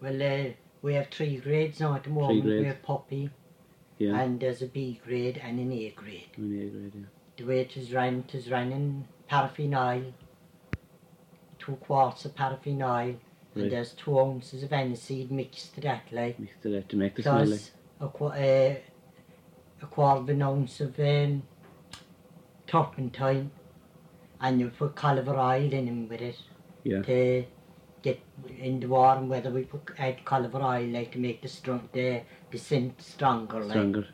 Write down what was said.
Well, we have 3 grades now at the moment. We have Poppy, and there's a B grade and an A grade. The way it is running paraffin oil, 2 quarts of paraffin oil, and there's 2 ounces of aniseed mixed to that, like. Mixed to that to make the smell, like. A quarter of an ounce of turpentine, and you put caliver oil in with it to get in the warm weather. We add caliver oil, like, to make the scent stronger, like.